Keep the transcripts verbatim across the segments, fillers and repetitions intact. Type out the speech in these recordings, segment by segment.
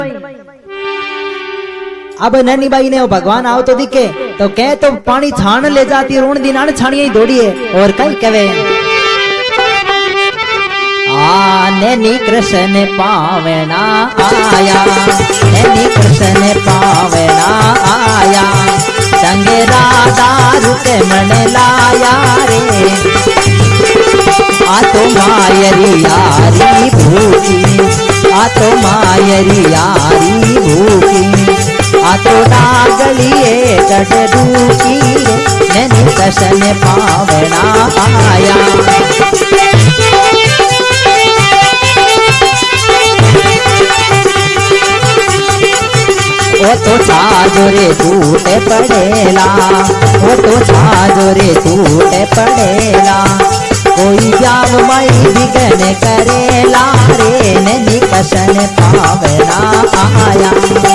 अब नैनी बाई ने वो भगवान आओ तो दिखे तो कह तो पानी छान ले जाती रोण दिन छानिया ही दौड़ी है और कहीं कहे आ नैनी कृष्ण पावना आया, नैनी कृष्ण पावना आया, संगे राधा रुके मन लाया रे, आ तो मायरी यारी भूखी, आ तो मायरी यारी भूखी, आ तो डागलिए गड़ दूखी रे, नैनी कृष्ण पावना आया। ओ तो छाजोरे टूटे पड़ेला, ओ तो छाजोरे टूटे पड़ेला, कोई व्याव माई विघ्न करेला रे, नैनी कृष्ण पावना आया।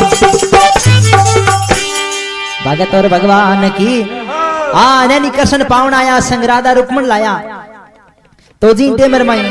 भगत और भगवान की आ नैनी कृष्ण पावना आया, संग राधा रुक्मण लाया तो जीते मेरे माई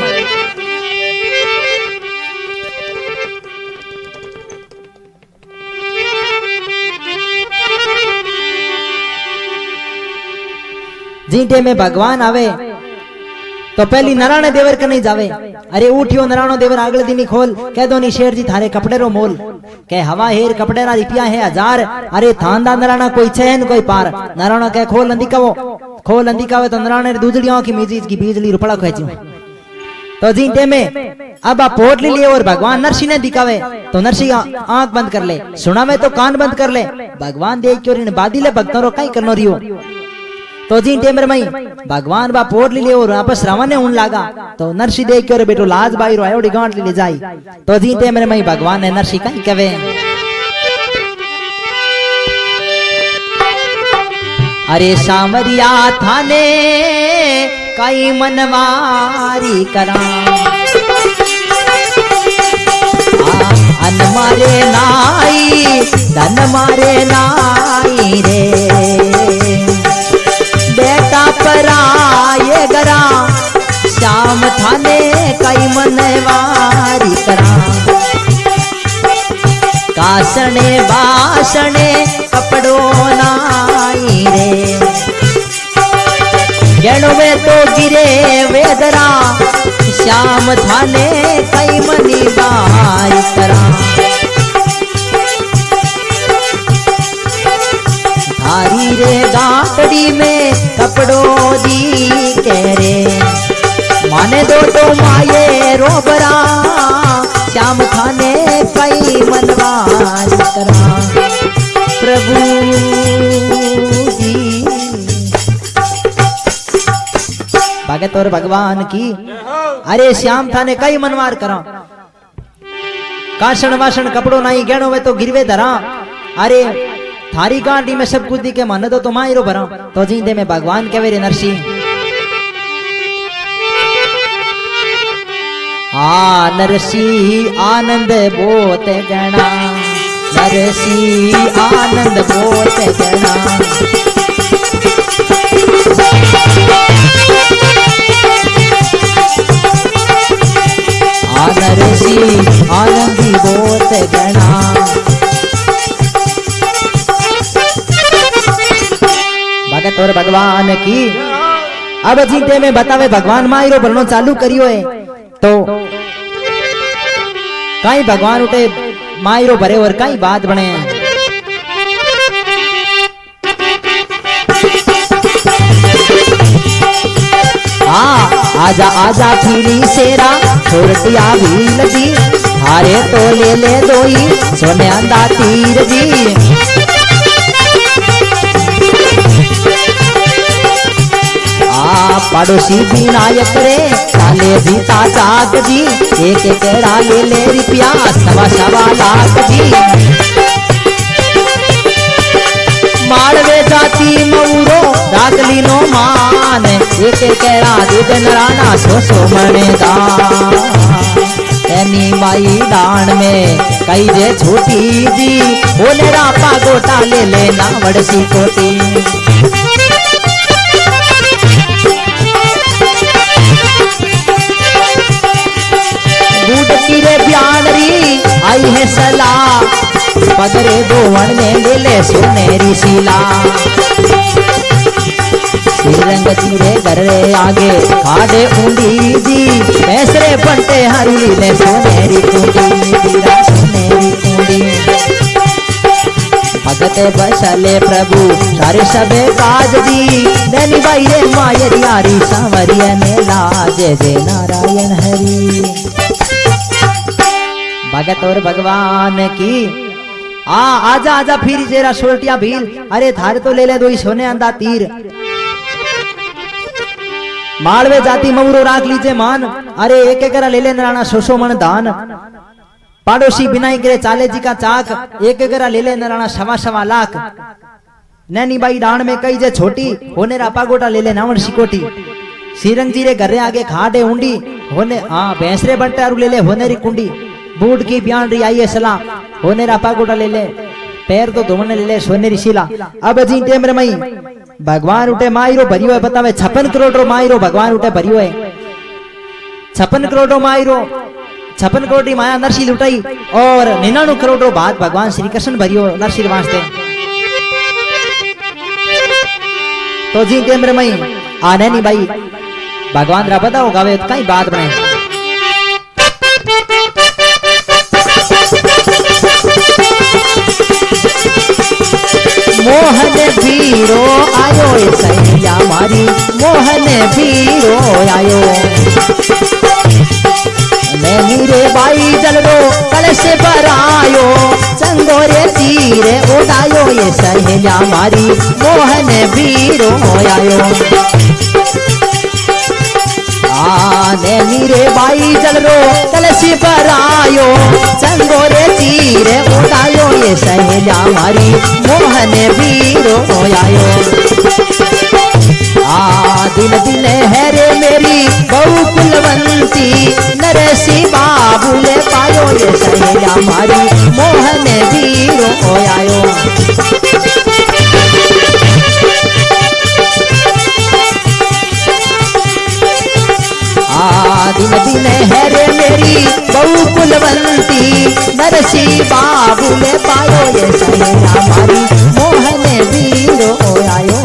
जीटे में भगवान आवे तो पहली नारायण देवर के नहीं जावे, अरे उठियो नारायण देवर अगले दिन ही खोल कह दो नी शेर जी थारे कपड़े रो मोल, कह हवा हेर कपड़े ना रिपिया है हजार, अरे थानदा नारायण कोई छह कोई पार, नारायण कह खोल अंधिकावो, खोल अंधिकावे तो नारायण दूधड़ियों की मीजीज की बीजली रुपड़ा खेचू तो जीटे में अब आप पोट ले लिए और भगवान नरसी ने दिखावे तो नरसी आंख बंद कर ले, सुना में तो कान बंद कर ले, भगवान देख क्यों बादी ले भक्तों रो कहीं करनो रियो तो जी टेमर मई भगवान बा पोर ले और आपस रावण ने उन लागा तो नरसी देख के बेटो लाज बाई रो ओडी गांठ ले जाई तो जी टेमर मई भगवान ने नरसी कहीं कवे अरे सामरिया थाने कई मनवारी करा अन मारे नाई धन मारे नाई रे बेटा पराये गरा श्याम थाने कई मनवारी करा कासने बासने कपड़ो नाई रे गेणो में तो गिरे वेदरा श्याम थाने कई मनी बारी करा थारी रे गाटड़ी में कपड़ो दी के रे माने दो तो माये रोबरा श्याम थाने कई मनवारी करा प्रभु जी भगत और भगवान की अरे श्याम थाने कई मनवार करा काशन वासन कपड़ो नहीं गेणो वे तो गिरवे धरा अरे थारी गांडी में सब कुछ दी के मन दो तो मायरो भरा तो जींदे में भगवान के वेरे नरसी आ नरसी आनंद बोत गणा नरसी आनंद बोत गणा आ नरसी आनंदी बोत गणा भगत और भगवान की अब जीते में बतावे भगवान मायरो भरनो चालू करियो है तो कई भगवान उठे मायरो भरे और कई बात बने आ आजा आजा फिरी सेरा छोड़तिया भील जी हारे तो ले ले दोई सोने अंदा तीर जी आ पड़ोसी विनायक रे साले जीता जाग जी एक एक ले ले रुपया सवा सवा लाख जी मालवे जाती मऊरो रागली नो मान एक एक दूध नराना सो सो मने दान तेनी माई दान में कई जे छोटी जी बोले रापा गोटा ले ले ना वड़सी कोटी रे ब्यानरी आ आई है सलाह, पगरे धोवन में ले ले सुनेरी शिला। श्रीरंग जी रे घर रे आगे खाड़े ऊंडी जी, पैसरे बनते हरी ले सुनेरी कुंडी, सुनेरी कुंडी। भगत बसले प्रभु सारे सबे काज दी, नैनी बाई रे मायर यारी सांवरिया ने लाज, जय नारायण हरि। भगत और भगवान की आ आजा आजा फिर जेरा सोल्टिया भील, अरे थारे तो ले ले दो सोने अंदा तीर। मालवे जाति मऊरो राख लीजिए मान, अरे एक एक ले ले नराना सोसो मन दान। पाड़ोसी बिनाई करे चाले जी का चाक, एक एक ले ले नराना सवा सवा लाख। नैनी बाई डाण में कई जे छोटी, होने रापा गोटा ले ले नावन सिकोटी। श्रीरंग जी रे घर रे आगे खाड़े ऊंडी, होने हाँ भैंसरे बंटे आरु ले ले होने री कुंडी। बूढ़ की ब्यान री आई है सलाह, होने रापा गोटा ले ले, पैर तो धोने ले ले सोनेरी शिला। अब जी टेम रे मई भगवान उठे मायरो भरियो है, बतावे छप्पन करोड़ रो मायरो भगवान उठे भरियो है। छप्पन करोड़ रो मायरो, छप्पन करोड़ री माया नरसी लुटाई, और निन्यानवे करोड़ रो भात भगवान श्री कृष्ण भरियो नरसी वास्ते। तो जी टेम रे मई आने नी भाई भगवान रा बताओ गावे कई बात बने। मोहन वीरो आयो सैया मारी, मोहन वीरो आयो। नैनी रे बाई जल रो कलश भरायो, चंगोरे तीरे उड़ायो ये सहेलिया मारी, मोहन वीरो आयो। नैनी रे बाई जल रो कलश भरायो, चंगोरे तीरे उड़ायो ये सहेलिया मारी, मोहन वीरो आयो। आ दिन दिन है रे मेरी बहु कुलवंती, नरसी बाबू ले पायो ये सहेलिया मारी, मोहन वीरो आयो। दिन दिन है रे मेरी बहु कुलवंती, नरसी बाबू में पायो ये सहेलिया मारी, मोहन वीरो आयो।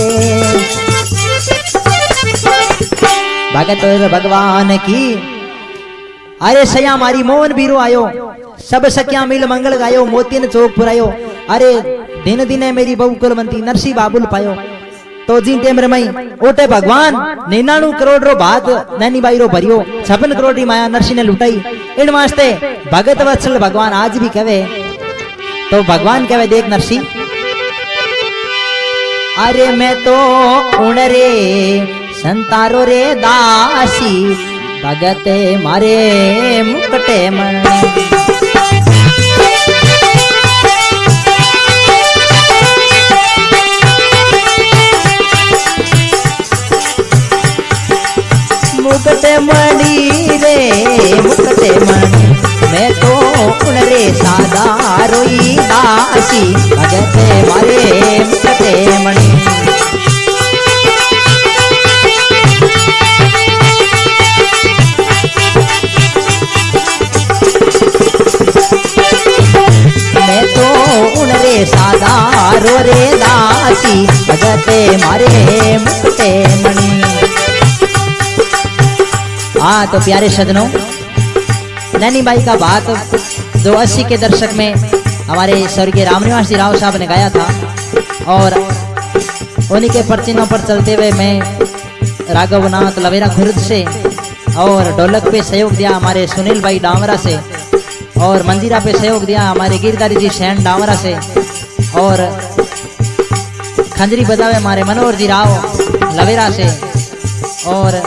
भगत भगवान की अरे सया मारी मोहन वीरो आयो, सब सखिया मिल मंगल गायो, मोतियन चौक पुरायो। अरे दिन दिन है मेरी बहु कुलवंती, नरसी बाबुल पायो। तो जी टेम रे मई ओटे भगवान निन्यानवे करोड़ रो भात नैनी बाई रो भरियो, छप्पन करोड़ री माया नरसी ने लुटाई। इन वास्ते भगत वत्सल भगवान आज भी कहे, तो भगवान कहे देख नरसी, अरे मैं तो उण रे संतारो रे दासी, भगते मारे मुकटे मणि। मुकटे मणि रे मुकटे मणि, मैं तो उन रे सादा रोई दासी, भगते मारे मुकटे मणि। मैं तो उन रे सादा रो रे दासी, भगते मारे मुकटे मणि। हाँ तो प्यारे सजनों, नैनी बाई का बात जो अस्सी के दशक में हमारे स्वर्गीय रामनिवास जी राव साहब ने गाया था, और उन्हीं के परचिनों पर चलते हुए मैं राघवनाथ लवेरा खुर्द से, और ढोलक पे सहयोग दिया हमारे सुनील भाई डामरा से, और मंजीरा पे सहयोग दिया हमारे गिरधारी जी सैन डामरा से, और खंजरी बजावे हमारे मनोहर जी राव लवेरा से, और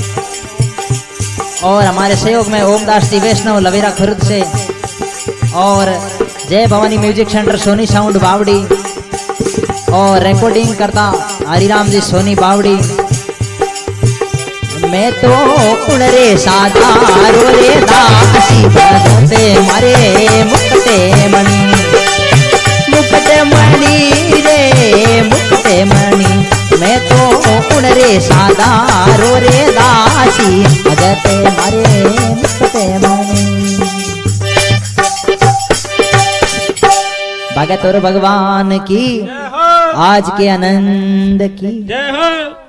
और हमारे सहयोग में ओमदास जी वैष्णव लवेरा खुर्द से, और Jai Bhavani music centre Soni sound बावड़ी, और रिकॉर्डिंग करता हरिराम जी सोनी बावड़ी। मैं तो उन रे सादा रो रे दासी, भगते मारे मुकटे मणि, मुकटे मणि रे मुकटे मणि। मैं तो उन रे सादा रो रे दासी, भगते मारे मुकटे मणि। भगत और भगवान की आज के आनंद की जय हो।